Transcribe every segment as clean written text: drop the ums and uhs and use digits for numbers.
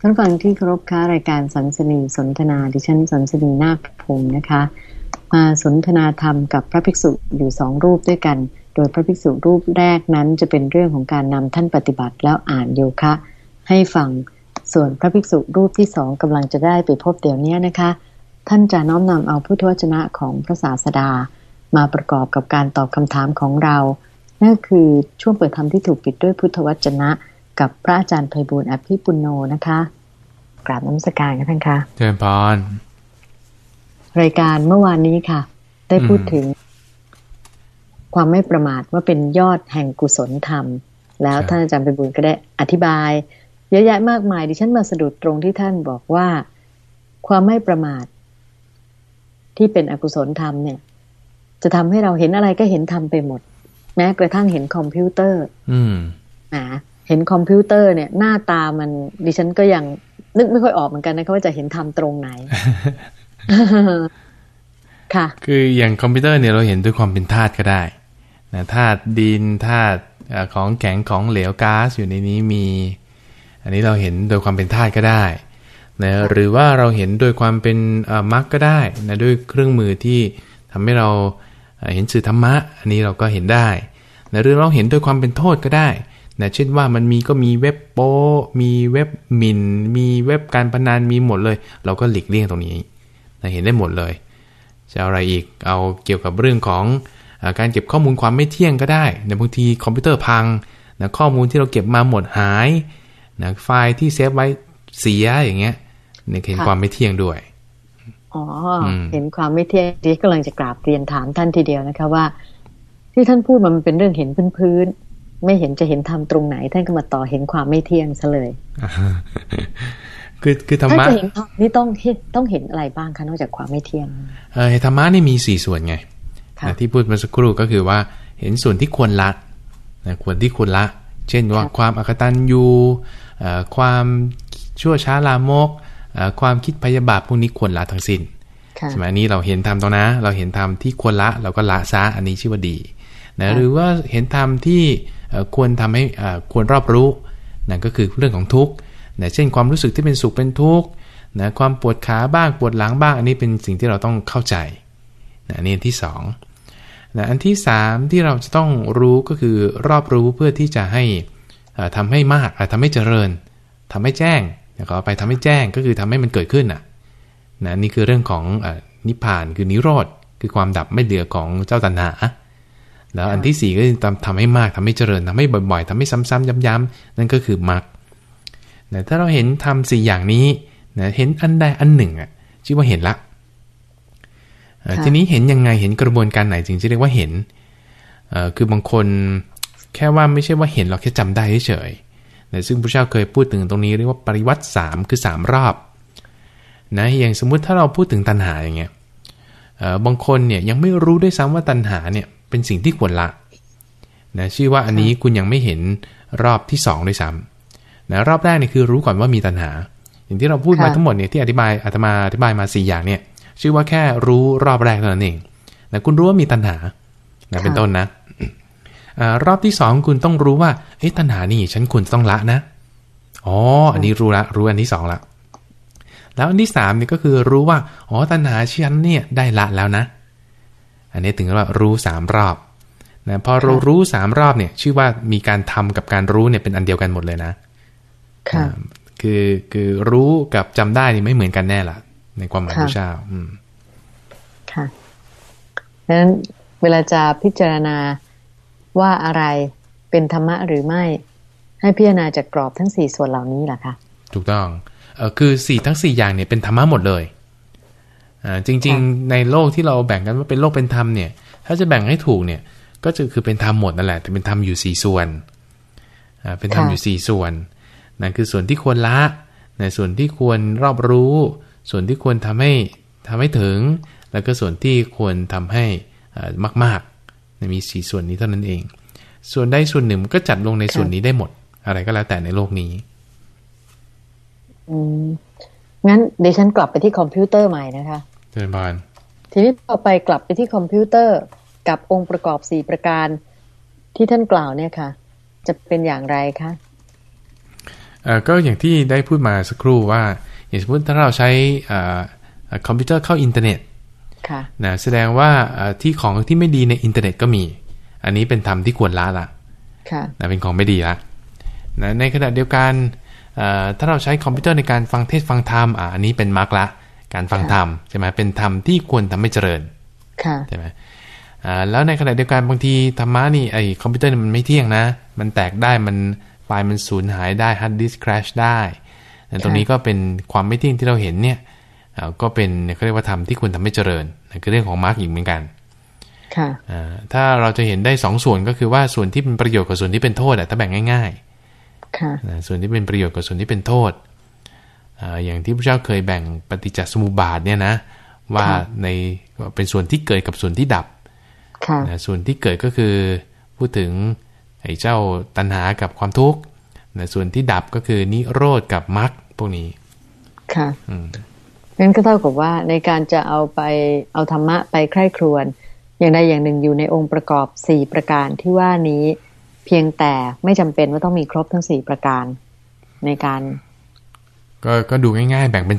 ท่านฟังที่เคารพค่ะรายการสันสนีสนทนาดิฉันสันสนีนาคพงศ์นะคะมาสนทนาธรรมกับพระภิกษุอยู่2รูปด้วยกันโดยพระภิกษุรูปแรกนั้นจะเป็นเรื่องของการนำท่านปฏิบัติแล้วอ่านโยคะให้ฟังส่วนพระภิกษุรูปที่2กำลังจะได้ไปพบเดี๋ยวนี้นะคะท่านจะน้อมนำเอาพุทธวจนะของพระศาสดามาประกอบกับการตอบคำถามของเรานั่นคือช่วงเปิดธรรมที่ถูกปิดด้วยพุทธวจนะกับพระอาจารย์ไพบูลย์อภิปุณโญนะคะกราบนมัสการค่ะท่านคะเจริญพรรายการเมื่อวานนี้ค่ะได้พูดถึงความไม่ประมาทว่าเป็นยอดแห่งกุศลธรรมแล้วท่านอาจารย์ไพบูลย์ก็ได้อธิบายเยอะแยะมากมายดิฉันมาสะดุดตรงที่ท่านบอกว่าความไม่ประมาทที่เป็นอกุศลธรรมเนี่ยจะทำให้เราเห็นอะไรก็เห็นธรรมไปหมดแม้กระทั่งเห็นคอมพิวเตอร์เห็นคอมพิวเตอร์เนี่ยหน้าตามันดิฉันก็ยังนึกไม่ค่อยออกเหมือนกันนะคะว่าจะเห็นธรรมตรงไหน ค่ะคืออย่างคอมพิวเตอร์เนี่ยเราเห็นด้วยความเป็นธาตุก็ได้นะธาตุดินธาตุของแข็งของเหลวก๊าซอยู่ในนี้มีอันนี้เราเห็นโดยความเป็นธาตุก็ได้นะหรือว่าเราเห็นโดยความเป็นมรรคก็ได้นะด้วยเครื่องมือที่ทำให้เราเห็นสื่อธรรมะอันนี้เราก็เห็นได้นะหรือเราเห็นโดยความเป็นโทษก็ได้นะเช่นว่ามันมีก็มีเว็บโป้มีเว็บหมิ่นมีเว็บการพนันมีหมดเลยเราก็หลีกเลี่ยงตรงนี้นะเห็นได้หมดเลยจะเอาอะไรอีกเอาเกี่ยวกับเรื่องของการเก็บข้อมูลความไม่เที่ยงก็ได้นะบางทีคอมพิวเตอร์พังนะข้อมูลที่เราเก็บมาหมดหายนะไฟล์ที่เซฟไว้เสียอย่างเงี้ยเนี่ยเห็นความไม่เที่ยงด้วยเห็นความไม่เที่ยงที่กำลังจะกราบเรียนถามท่านทีเดียวนะคะว่าที่ท่านพูดมันเป็นเรื่องเห็นพื้นไม่เห็นจะเห็นธรรมตรงไหนท่านก็มาต่อเห็นความไม่เที่ยงซะเลยคือธรรมะถ้าจะเห็นธรรมนี่ต้องเห็นอะไรบ้างคะนอกจากความไม่เที่ยงธรรมะนี่มี4ส่วนไงที่พูดมาสักครู่ก็คือว่าเห็นส่วนที่ควรละควรที่ควรละเช่นว่าความอกตัญญูความชั่วช้าลามกความคิดพยาบาทพวกนี้ควรละทั้งสิ้นใช่ไหมนี้เราเห็นธรรมตรงนะเราเห็นธรรมที่ควรละเราก็ละซะอันนี้ชื่อว่าดีนะหรือว่าเห็นธรรมที่ควรทำให้ควรรอบรู้นั่นก็คือเรื่องของทุกข์นะเช่นความรู้สึกที่เป็นสุขเป็นทุกข์นะความปวดขาบ้างปวดหลังบ้างอันนี้เป็นสิ่งที่เราต้องเข้าใจนะอันนี้อันที่2นะอันที่3ที่เราจะต้องรู้ก็คือรอบรู้เพื่อที่จะให้ทำให้มากทำให้เจริญทำให้แจ้งขอไปทำให้แจ้งก็คือทำให้มันเกิดขึ้นนะนี่คือเรื่องของนิพพานคือนิโรธคือความดับไม่เหลือของเจ้าตัณหาแล้วอันที่4ก็คือทำให้มากทำให้เจริญทำให้บ่อยๆทำให้ซ้ำๆย้ำๆนั่นก็คือมรรคถ้าเราเห็นทำ4อย่างนี้นะเห็นอันใดอันหนึ่งชื่อว่าเห็นละทีนี้เห็นยังไงเห็นกระบวนการไหนจึงจะเรียกว่าเห็นคือบางคนแค่ว่าไม่ใช่ว่าเห็นเราแค่จำได้เฉยๆซึ่งพระเจ้าเคยพูดถึงตรงนี้เรียกว่าปริวัติ3คือ3รอบนะอย่างสมมุติถ้าเราพูดถึงตัณหาอย่างเงี้ยบางคนเนี่ยยังไม่รู้ด้วยซ้ำว่าตัณหาเนี่ยเป็นสิ่งที่ควรละนะชื่อว่าอันนี้คุณยังไม่เห็นรอบที่2ด้วยซ้ำนะรอบแรกนี่คือรู้ก่อนว่ามีตัณหาอย่างที่เราพูดมาทั้งหมดเนี่ยที่อาตมาอธิบายมา4อย่างเนี่ยชื่อว่าแค่รู้รอบแรกเท่านั้นเองนะคุณรู้ว่ามีตัณหานะเป็นต้นนะรอบที่2คุณต้องรู้ว่าตัณหานี่ฉันควรต้องละนะอันนี้รู้ละรู้อันที่2ละแล้วอันที่3นี่ก็คือรู้ว่าตัณหาฉันเนี่ยได้ละแล้วนะอันนี้ถึงว่ารู้3รอบนะพอเรารู้3รอบเนี่ยชื่อว่ามีการทำกับการรู้เนี่ยเป็นอันเดียวกันหมดเลยนะคือรู้กับจำได้นี่ไม่เหมือนกันแน่ล่ะในความหมายพระเจ้าค่ะดังนั้นเวลาจะพิจารณาว่าอะไรเป็นธรรมะหรือไม่ให้พิจารณาจากกรอบทั้ง4ส่วนเหล่านี้แหละค่ะถูกต้องคือทั้ง4อย่างเนี่ยเป็นธรรมะหมดเลยจริงๆในโลกที่เราแบ่งกันว่าเป็นโลกเป็นธรรมเนี่ยถ้าจะแบ่งให้ถูกเนี่ยก็คือเป็นธรรมหมดนั่นแหละแต่เป็นธรรมอยู่4ส่วนเป็นธรรมอยู่4ส่วนนั่นคือส่วนที่ควรละในส่วนที่ควรรอบรู้ส่วนที่ควรทำให้ถึงแล้วก็ส่วนที่ควรทำให้มากๆมี4ส่วนนี้เท่านั้นเองส่วนใดส่วนหนึ่งก็จัดลงในส่วนนี้ได้หมดอะไรก็แล้วแต่ในโลกนี้งั้นเดี๋ยวฉันกลับไปที่คอมพิวเตอร์ใหม่นะคะเชิญพานทีนี้ต่อไปกลับไปที่คอมพิวเตอร์กับองค์ประกอบ4ประการที่ท่านกล่าวเนี่ยค่ะจะเป็นอย่างไรคะก็อย่างที่ได้พูดมาสักครู่ว่าอย่างสมมติถ้าเราใช้คอมพิวเตอร์เข้าอินเทอร์เน็ตนะแสดงว่าที่ของที่ไม่ดีในอินเทอร์เน็ตก็มีอันนี้เป็นธรรมที่ควรละนะเป็นของไม่ดีละนะในขณะเดียวกันถ้าเราใช้คอมพิวเตอร์ในการฟังเทศฟังธรรมอันนี้เป็นมรรคละการฟังธรรมใช่ไหมเป็นธรรมที่ควรทำให้เจริญใช่ไหมแล้วในขณะเดียวกันบางทีธรรมะนี่ไอคอมพิวเตอร์มันไม่เที่ยงนะมันแตกได้มันไฟล์มันสูญหายได้ฮาร์ดดิสก์คราชได้ตรงนี้ก็เป็นความไม่เที่ยงที่เราเห็นเนี่ยก็เป็นเขาเรียกว่าธรรมที่ควรทำให้เจริญคือเรื่องของมรรคอีกเหมือนกันถ้าเราจะเห็นได้สองส่วนก็คือว่าส่วนที่เป็นประโยชน์กับส่วนที่เป็นโทษถ้าแบ่งง่ายๆส่วนที่เป็นประโยชน์กับส่วนที่เป็นโทษอย่างที่พระเจ้าเคยแบ่งปฏิจจสมุปบาทเนี่ยนะว่าในเป็นส่วนที่เกิดกับส่วนที่ดับส่วนที่เกิดก็คือพูดถึงไอ้เจ้าตัณหากับความทุกข์ส่วนที่ดับก็คือนิโรธกับมรรคพวกนี้ค่ะงั้นก็เท่ากับว่าในการจะเอาธรรมะไปใคร่ครวญอย่างใดอย่างหนึ่งอยู่ในองค์ประกอบ4ประการที่ว่านี้เพียงแต่ไม่จำเป็นว่าต้องมีครบทั้ง4ประการในการก็ดูง่ายๆแบ่งเป็น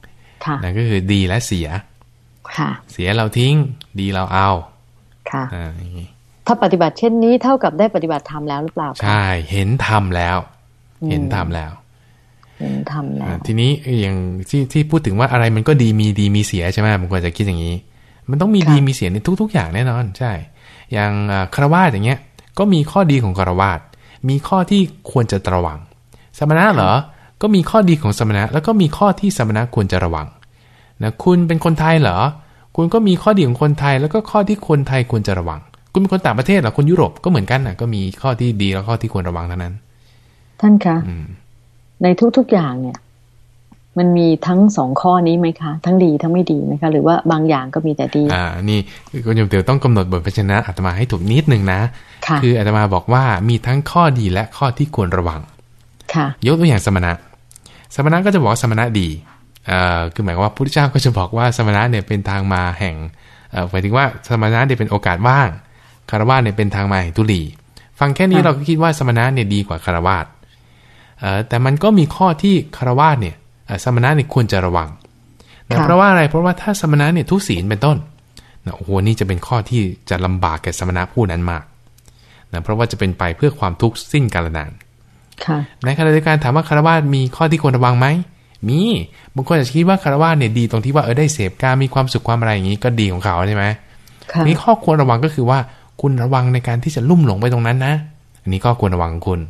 2นั่นก็คือดีและเสียเสียเราทิ้งดีเราเอาถ้าปฏิบัติเช่นนี้เท่ากับได้ปฏิบัติธรรมแล้วหรือเปล่าใช่เห็นธรรมแล้วเห็นธรรมแล้วทีนี้อย่างที่พูดถึงว่าอะไรมันก็ดีมีดีมีเสียใช่ไหมบางคนจะคิดอย่างนี้มันต้องมีดีมีเสียในทุกๆอย่างแน่นอนใช่อย่างฆราวาสอย่างเงี้ยก็มีข้อดีของฆราวาสมีข้อที่ควรจะระวังสมณะเหรอก็มีข้อดีของสมณะแล้วก็มีข้อที่สมณะควรจะระวังนะคุณเป็นคนไทยเหรอคุณก็มีข้อดีของคนไทยแล้วก็ข้อที่คนไทยควรจะระวังคุณเป็นคนต่างประเทศเหรอคนยุโรปก็เหมือนกันนะก็มีข้อที่ดีแล้วข้อที่ควรระวังเท่านั้นท่านคะในทุกๆอย่างเนี่ยมันมีทั้ง2ข้อนี้ไหมคะทั้งดีทั้งไม่ดีไหมคะหรือว่าบางอย่างก็มีแต่ดีนี่คุณโยมเตียวต้องกำหนดบทพยัญชนะอาตมาให้ถูกนิดนึงนะคืออาตมาบอกว่ามีทั้งข้อดีและข้อที่ควรระวังยกตัวอย่างสมณะก็จะบอกสมณะดีคือหมายความว่าพระพุทธเจ้าก็จะบอกว่าสมณะเนี่ยเป็นทางมาแห่งหมายถึงว่าสมณะเนี่ยเป็นโอกาสว่างคฤหัสถ์เนี่ยเป็นทางมาแห่งทุลีฟังแค่นี้เราก็คิดว่าสมณะเนี่ยดีกว่าคฤหัสถ์แต่มันก็มีข้อที่คฤหัสถ์เนี่ยสมณะเนี่ยควรจะระวังนะเพราะว่าอะไรเพราะว่าถ้าสมณะเนี่ยทุศีลเป็นต้นนะโอ้โหนี่จะเป็นข้อที่จะลำบากแก่สมณะผู้นั้นมากนะเพราะว่าจะเป็นไปเพื่อความทุกข์สิ้นกาลนานในขณะเดียวกันถามว่าคฤหัสถ์มีข้อที่ควรระวังไหมมีบางคนอาจจะคิดว่าคฤหัสถ์เนี่ยดีตรงที่ว่าได้เสพการมีความสุขความอะไรอย่างนี้ก็ดีของเขาใช่ไหมนี่ข้อควรระวังก็คือว่าคุณระวังในการที่จะลุ่มหลงไปตรงนั้นนะอันนี้ก็ควรระวังของคุณ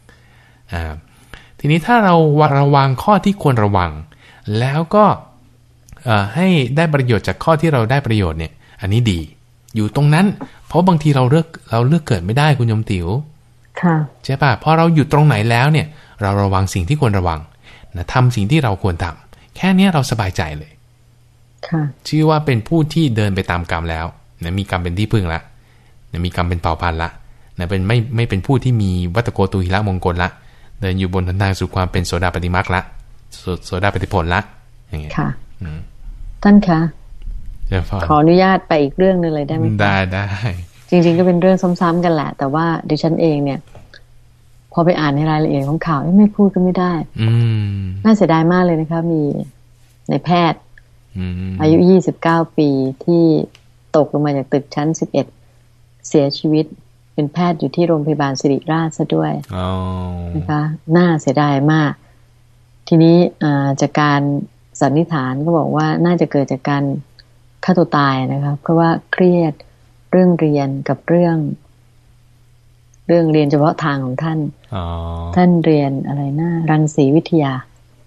ทีนี้ถ้าเราระวังข้อที่ควรระวังแล้วก็ให้ได้ประโยชน์จากข้อที่เราได้ประโยชน์เนี่ยอันนี้ดีอยู่ตรงนั้นเพราะบางทีเราเลือกเกิดไม่ได้คุณโยมติ๋วใช่ป่ะพอเราอยู่ตรงไหนแล้วเนี่ยเราระวังสิ่งที่ควรระวังนะทำสิ่งที่เราควรทำแค่นี้เราสบายใจเลยชื่อว่าเป็นผู้ที่เดินไปตามกรรมแล้วนะมีกรรมเป็นที่พึ่งละนะมีกรรมเป็นเผ่าพันธุ์ละนะเป็นไม่เป็นผู้ที่มีวัตโกตุหิระมงคลละเดินอยู่บนหนทางสู่ความเป็นโสดาปัตติมรรคละโสดาปัตติผลละอย่างเงี้ยค่ะท่านคะขออนุญาตไปอีกเรื่องนึงเลยได้ไหมได้จริงๆก็เป็นเรื่องซ้ำๆกันแหละแต่ว่าดิฉันเองเนี่ยพอไปอ่านในรายละเอียดของข่าวไม่พูดก็ไม่ได้น่าเสียดายมากเลยนะคะมีในแพทย์อายุ29ปีที่ตกลงมาจากตึกชั้น11เสียชีวิตเป็นแพทย์อยู่ที่โรงพยาบาลศิริราชซะด้วยนะคะน่าเสียดายมากทีนี้จากการสันนิษฐานก็บอกว่าน่าจะเกิดจากการฆ่าตัวตายนะคะเพราะว่าเครียดเรื่องเรียนกับเรื่องเรียนเฉพาะทางของท่านท่านเรียนอะไรนะรังสีวิทยา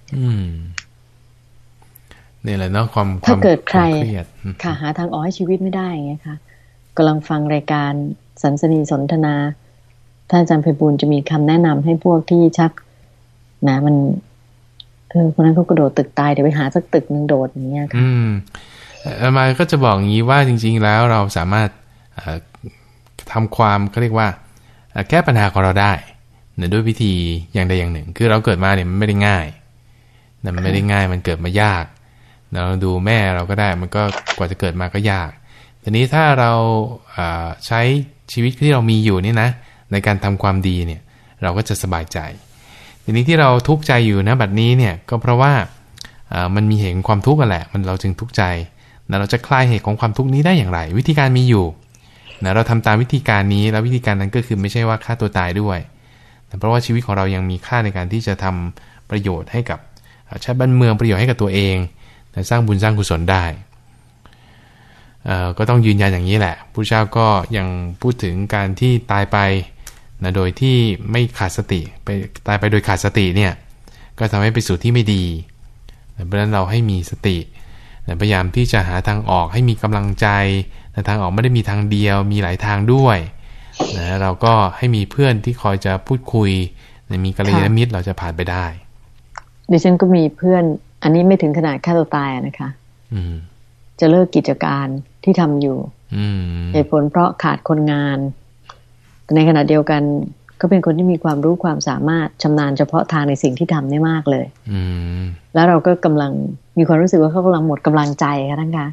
นี่แหละเนาะความถ้าเกิดใครค่ะหาทางออกให้ชีวิตไม่ได้อย่างเงี้ยค่ะกำลังฟังรายการสันสนีสนทนาท่านอาจารย์ไพบูลย์จะมีคำแนะนำให้พวกที่ชักนะมันคนนั้นเขากระโดดตึกตายเดี๋ยวไปหาสักตึกนึงโดดอย่างเงี้ยค่ะมาก็จะบอกอย่างนี้ว่าจริงๆแล้วเราสามารถทำความเขาเรียกว่าแก้ปัญหาของเราได้ด้วยวิธีอย่างใดอย่างหนึ่งคือเราเกิดมาเนี่ยมันไม่ได้ง่ายมันไม่ได้ง่ายมันเกิดมายากเราดูแม่เราก็ได้มันก็กว่าจะเกิดมาก็ยากทีนี้ถ้าเราใช้ชีวิตที่เรามีอยู่นี่นะในการทำความดีเนี่ยเราก็จะสบายใจทีทีนี้ที่เราทุกข์ใจอยู่นะบัดนี้เนี่ยก็เพราะว่ามันมีเหตุของความทุกข์กันแหละมันเราจึงทุกข์ใจนะเราจะคลายเหตุของความทุกข์นี้ได้อย่างไรวิธีการมีอยู่นะเราทำตามวิธีการนี้แล้ววิธีการนั้นก็คือไม่ใช่ว่าฆ่าตัวตายด้วยแต่เพราะว่าชีวิตของเรายังมีค่าในการที่จะทำประโยชน์ให้กับชาติบ้านเมืองประโยชน์ให้กับตัวเองนะสร้างบุญสร้างกุศลได้ก็ต้องยืนยันอย่างนี้แหละพุทธเจ้าก็ยังพูดถึงการที่ตายไปนะโดยที่ไม่ขาดสติไปตายไปโดยขาดสติเนี่ยก็ทำให้ไปสู่ที่ไม่ดีเพราะฉะนั้นเราให้มีสติพยายามที่จะหาทางออกให้มีกำลังใจแต่ทางออกไม่ได้มีทางเดียวมีหลายทางด้วยนะเราก็ให้มีเพื่อนที่คอยจะพูดคุยมีกัลยาณมิตรเราจะผ่านไปได้ดิฉันก็มีเพื่อนอันนี้ไม่ถึงขนาดฆ่าตัวตายนะคะจะเลิกกิจการที่ทำอยู่เหตุผลเพราะขาดคนงานแต่ในขณะเดียวกันก็เป็นคนที่มีความรู้ความสามารถชำนาญเฉพาะทางในสิ่งที่ทำได้มากเลยแล้วเราก็กำลังมีความรู้สึกว่าเขากำลังหมดกำลังใจค่ะท่านคะ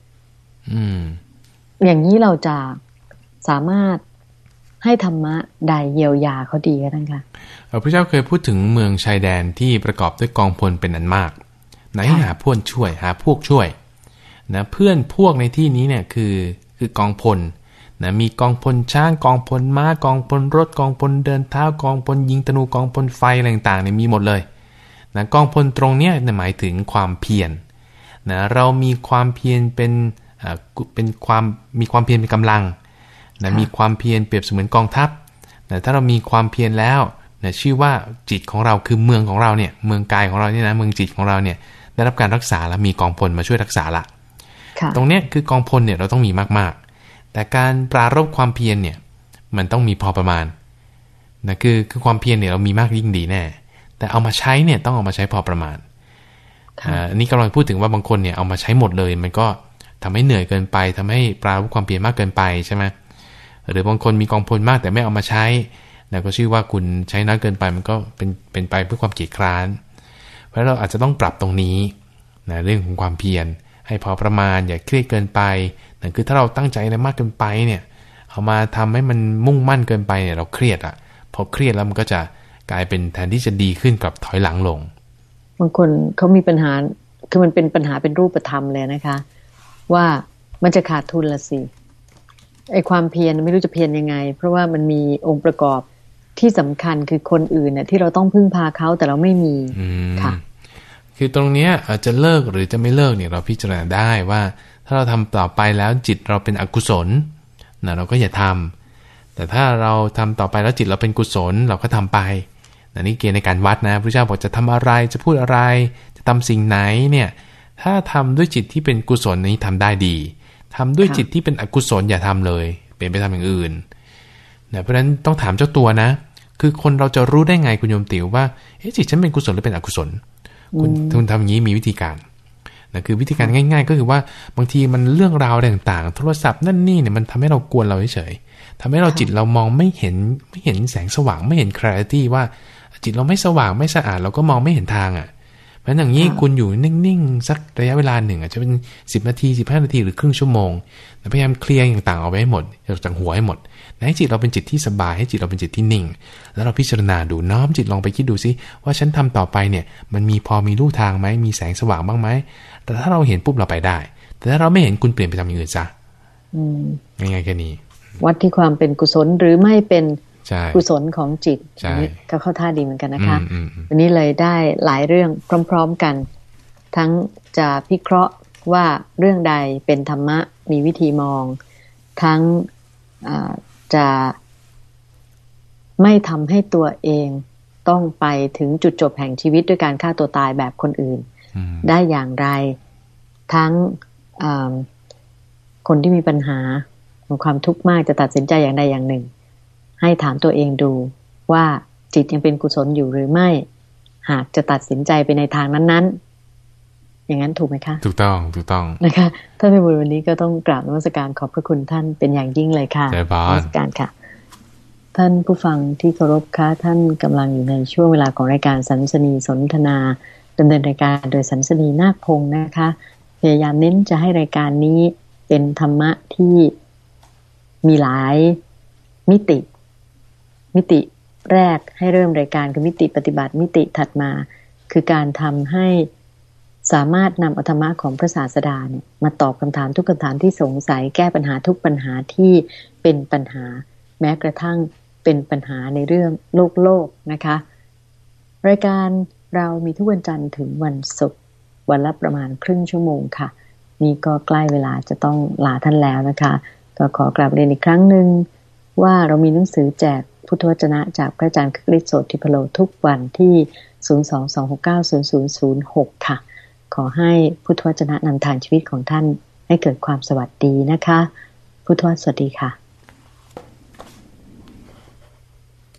อย่างนี้เราจะสามารถให้ธรรมะใดเยียวยาเขาดีคะท่านคะพระเจ้าเคยพูดถึงเมืองชายแดนที่ประกอบด้วยกองพลเป็นอันมากไหนหาพวกช่วยหาพวกช่วยนะเพื่อนพวกในที่นี้เนี่ยคือกองพลนะมีกองพลช้างกองพลม้ากองพลรถกองพลเดินเท้ากองพลยิงธนูกองพลไฟอะไรต่างๆเนี่ยมีหมดเลยนะกองพลตรงเนี้ยหมายถึงความเพียรนะเรามีความเพียรเป็นความมีความเพียรเป็นกำลังนะมีความเพียรเปรียบเสมือนกองทัพนะถ้าเรามีความเพียรแล้วนะชื่อว่าจิตของเราคือเมืองของเราเนี่ยเมืองกายของเราเนี่ยนะเมืองจิตของเราเนี่ยได้รับการรักษาแล้วมีกองพลมาช่วยรักษาละตรงเนี้ยคือกองพลเนี่ยเราต้องมีมากๆแต่การปรารภความเพียรเนี่ยมันต้องมีพอประมาณนะคือความเพียรเนี่ยเรามีมากยิ่งดีแน่แต่เอามาใช้เนี่ยต้องเอามาใช้พอประมาณอันนี้กำลังพูดถึงว่าบางคนเนี่ยเอามาใช้หมดเลยมันก็ทำให้เหนื่อยเกินไปทำให้ปรารภความเพียรมากเกินไปใช่ไหมหรือบางคนมีกองพลมากแต่ไม่เอามาใช้นะก็ชื่อว่าคุณใช้น้อยเกินไปมันก็เป็นไปเพื่อความเกียจคร้านเพราะเราอาจจะต้องปรับตรงนี้นะเรื่องของความเพียรให้พอประมาณอย่าเครียดเกินไปนั่นคือถ้าเราตั้งใจอะไรมากเกินไปเนี่ยเอามาทำให้มันมุ่งมั่นเกินไปเนี่ยเราเครียดอ่ะพอเครียดแล้วมันก็จะกลายเป็นแทนที่จะดีขึ้นกับถอยหลังลงบางคนเขามีปัญหาคือมันเป็นปัญหาเป็นรูปธรรมเลยนะคะว่ามันจะขาดทุนละสิไอ้ความเพียรไม่รู้จะเพียรยังไงเพราะว่ามันมีองค์ประกอบที่สำคัญคือคนอื่นเนี่ยที่เราต้องพึ่งพาเขาแต่เราไม่มีค่ะคือตรงเนี้ยอาจจะเลิกหรือจะไม่เลิกเนี่ยเราพิจารณาได้ว่าถ้าเราทำต่อไปแล้วจิตเราเป็นอกุศลนะเราก็อย่าทำแต่ถ้าเราทำต่อไปแล้วจิตเราเป็นกุศลเราก็ทำไปนี่เกณฑ์ในการวัดนะพระเจ้าบอกจะทำอะไรจะพูดอะไรจะทำสิ่งไหนเนี่ยถ้าทำด้วยจิตที่เป็นกุศลนี้ทำได้ดีทำด้วยจิตที่เป็นอกุศลอย่าทำเลยเปลี่ยนไปทำอย่างอื่นนะเพราะฉะนั้นต้องถามเจ้าตัวนะคือคนเราจะรู้ได้ไงคุณโยมติ๋วว่าจิตฉันเป็นกุศลหรือเป็นอกุศลคุณทำอย่างนี้มีวิธีการนะคือวิธีการง่ายๆก็คือว่าบางทีมันเรื่องราวต่างๆโทรศัพท์นั่นนี่เนี่ยมันทำให้เรากวนเราเฉยๆทำให้เราจิตเรามองไม่เห็นแสงสว่างไม่เห็น clarity ว่าจิตเราไม่สว่างไม่สะอาดเราก็มองไม่เห็นทางอ่ะเพราะอย่างนี้คุณอยู่นิ่งๆสักระยะเวลาหนึ่งอาจจะเป็น10 นาที15 นาทีหรือครึ่งชั่วโมงพยายามเคลียร์ต่างๆเอาไว้ให้หมดจากหัวให้หมดให้จิตเราเป็นจิตที่สบายให้จิตเราเป็นจิตที่นิ่งแล้วเราพิจารณาดูน้อมจิตลองไปคิดดูซิว่าฉันทำต่อไปเนี่ยมันมีลู่ทางไหมมีแสงสว่างบ้างไหมแต่ถ้าเราเห็นปุ๊บเราไปได้แต่ถ้าเราไม่เห็นคุณเปลี่ยนไปทำอย่างอื่นซะง่ายๆแค่นี้วัดที่ความเป็นกุศลหรือไม่เป็นกุศลของจิตอันนี้ก็เข้าท่าดีเหมือนกันนะคะวันนี้เลยได้หลายเรื่องพร้อมๆกันทั้งจะพิเคราะห์ว่าเรื่องใดเป็นธรรมะมีวิธีมองทั้งจะไม่ทำให้ตัวเองต้องไปถึงจุดจบแห่งชีวิตด้วยการฆ่าตัวตายแบบคนอื่นได้อย่างไรทั้งคนที่มีปัญหาของความทุกข์มากจะตัดสินใจอย่างใดอย่างหนึ่งให้ถามตัวเองดูว่าจิตยังเป็นกุศลอยู่หรือไม่หากจะตัดสินใจไปในทางนั้นๆอย่างนั้นถูกไหมคะถูกต้องนะคะท่านพิบูลวันนี้ก็ต้องกราบนมัสการขอบพระคุณท่านเป็นอย่างยิ่งเลยค่ะนมัสการค่ะท่านผู้ฟังที่เคารพค่ะท่านกำลังอยู่ในช่วงเวลาของรายการสันสนีสนทนาดำเนินรายการโดยสันสนีนาคพงศ์นะคะพยายามเน้นจะให้รายการนี้เป็นธรรมะที่มีหลายมิติแรกให้เริ่มรายการคือมิติปฏิบัติมิติถัดมาคือการทำให้สามารถนำธรรมะของพระศาสดาเนี่ยมาตอบคำถามทุกคำถามที่สงสัยแก้ปัญหาทุกปัญหาที่เป็นปัญหาแม้กระทั่งเป็นปัญหาในเรื่องโลกนะคะรายการเรามีทุกวันจันทร์ถึงวันศุกร์วันละประมาณครึ่งชั่วโมงค่ะนี่ก็ใกล้เวลาจะต้องลาท่านแล้วนะคะก็ขอกราบเรียนอีกครั้งหนึ่งว่าเรามีหนังสือแจกพุทธวจนะจากพระอาจารย์คึกฤทธิ์โสติพโลทุกวันที่ 022690006 ค่ะขอให้พุทธวจนะนำทางชีวิตของท่านให้เกิดความสวัสดีนะคะพุทธวสวัสดีค่ะ